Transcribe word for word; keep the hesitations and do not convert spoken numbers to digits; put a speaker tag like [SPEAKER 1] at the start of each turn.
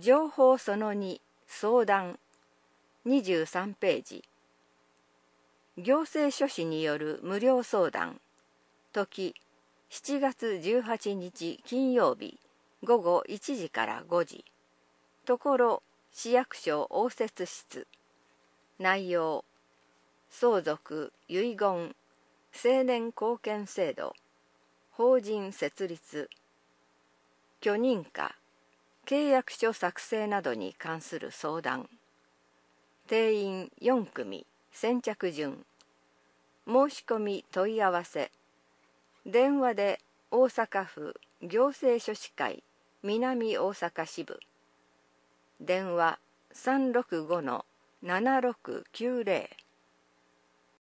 [SPEAKER 1] 情報そのに相談にじゅうさんページ。行政書士による無料相談。時しちがつじゅうはちにち金曜日ごごいちじからごじ。ところ市役所応接室。内容相続遺言成年後見制度法人設立許認可契約書作成などに関する相談。定員よんくみ先着順。申し込み問い合わせ。電話で大阪府行政書士会南大阪支部。電話 さんろくごのななろくきゅうぜろ